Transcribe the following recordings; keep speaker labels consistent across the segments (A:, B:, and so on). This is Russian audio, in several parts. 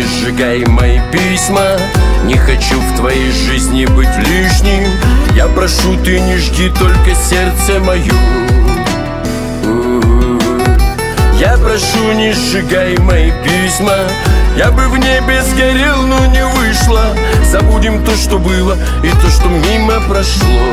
A: не сжигай мои письма. Не хочу в твоей жизни быть лишним. Я прошу, ты не жги только сердце мое. Я прошу, не сжигай мои письма. Я бы в небе сгорел, но не вышло. Забудем то, что было, и то, что мимо прошло.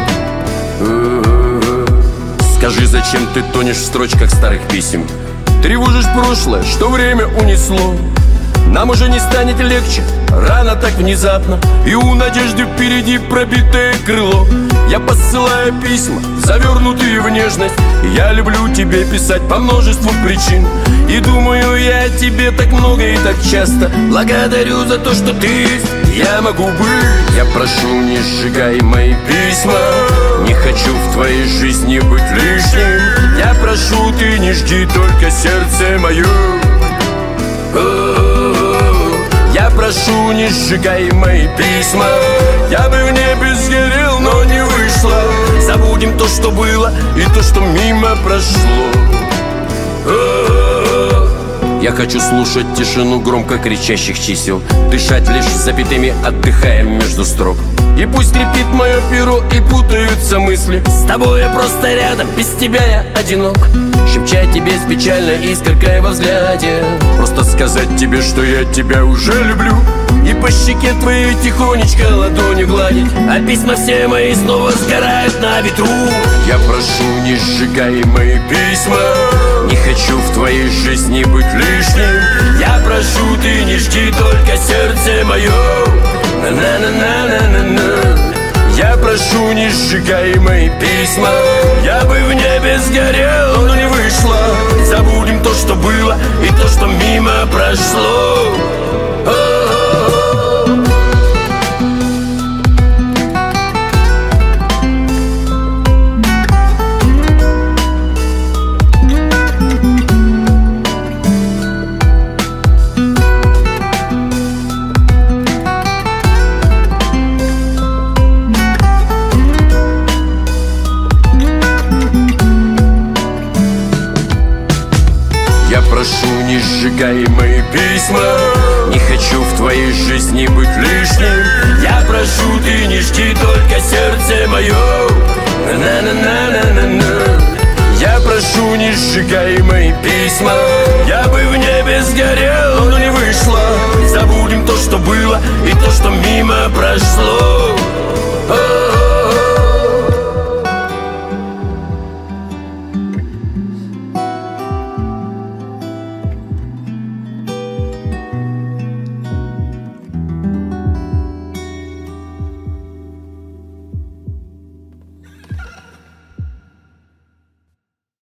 A: Скажи, зачем ты тонешь в строчках старых писем? Тревожишь прошлое, что время унесло. Нам уже не станет легче, рано так внезапно, и у надежды впереди пробитое крыло. Я посылаю письма, завернутые в нежность. Я люблю тебе писать по множеству причин. И думаю я о тебе так много и так часто. Благодарю за то, что ты есть, я могу быть. Я прошу, не сжигай мои письма. Не хочу в твоей жизни быть лишним. Я прошу, ты не жги только сердце мое. Я прошу, не сжигай мои письма. Я бы в небе сгорел, но не вышло. Забудем то, что было, и то, что мимо прошло. Я хочу слушать тишину громко кричащих чисел, дышать лишь запятыми, отдыхая между строк. И пусть скрипит мое перо и путаются мысли. С тобой я просто рядом, без тебя я одинок. Шепча тебе с печальной искоркой во взгляде. Просто сказать тебе, что я тебя уже люблю. И по щеке твоей тихонечко ладонью гладить. А письма все мои снова сгорают на ветру. Я прошу, не сжигай мои письма. Не хочу в твоей жизни быть лишним. Я прошу, ты не жги только сердце мое. На-на-на-на-на-на-на. Я прошу, не сжигай мои письма. Я бы в небе сгорел, но не вышло. Забудем то, что было, и то, что мимо прошло. Я прошу, не сжигай мои письма. Не хочу в твоей жизни быть лишним. Я прошу, ты не жги только сердце мое. На-на-на-на-на-на. Я прошу, не сжигай мои письма. Я бы в небе сгорел, но не вышло. Забудем то, что было, и то, что мимо прошло.